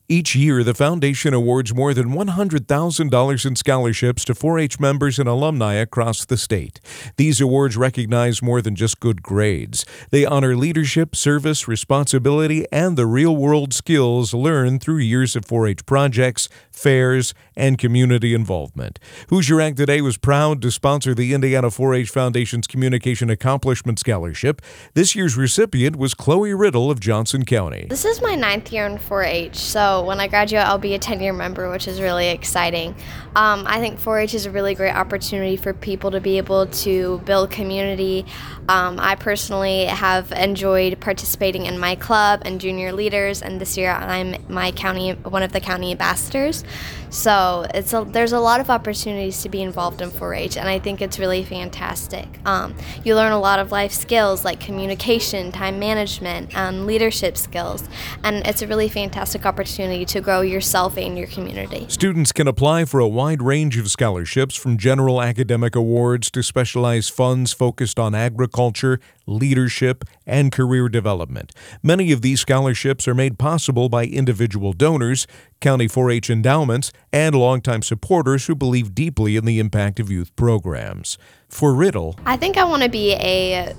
Each year, the foundation awards more than $100,000 in scholarships to 4-H members and alumni across the state. These awards recognize more than just good grades. They honor leadership, service, responsibility, and the real-world skills learned through years of 4-H projects, fairs, and community involvement. Hoosier Ag Today was proud to sponsor the Indiana 4-H Foundation's Communication Accomplishment Scholarship. This year's recipient was Chloe Riddle of Johnson County. This is my 9th year in 4-H, so when I graduate, I'll be a 10-year member, which is really exciting. I think 4-H is a really great opportunity for people to be able to build community. I personally have enjoyed participating in my club and junior leaders, and this year I'm one of the county ambassadors. So there's a lot of opportunities to be involved in 4-H, and I think it's really fantastic. You learn a lot of life skills like communication, time management, and leadership skills, and it's a really fantastic opportunity to grow yourself and your community. Students can apply for a wide range of scholarships, from general academic awards to specialized funds focused on agriculture, leadership, and career development. Many of these scholarships are made possible by individual donors, county 4-H endowments, and longtime supporters who believe deeply in the impact of youth programs. For Riddle, I think I want to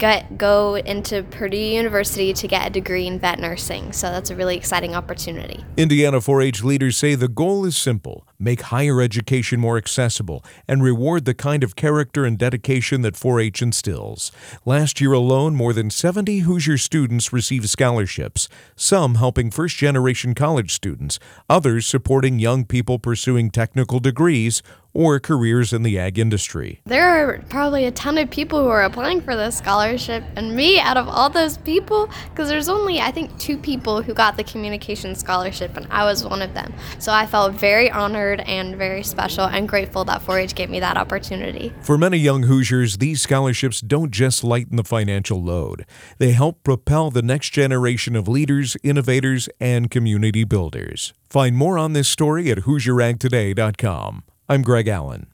go into Purdue University to get a degree in vet nursing, so that's a really exciting opportunity. Indiana 4-H leaders say the goal is simple: make higher education more accessible and reward the kind of character and dedication that 4-H instills. Last year alone, more than 70 Hoosier students received scholarships, some helping first-generation college students, others supporting young people pursuing technical degrees or careers in the ag industry. There are probably a ton of people who are applying for this scholarship, and me out of all those people, because there's only, I think, 2 people who got the communication scholarship, and I was one of them. So I felt very honored and very special and grateful that 4-H gave me that opportunity. For many young Hoosiers, these scholarships don't just lighten the financial load. They help propel the next generation of leaders, innovators, and community builders. Find more on this story at HoosierAgToday.com. I'm Greg Allen.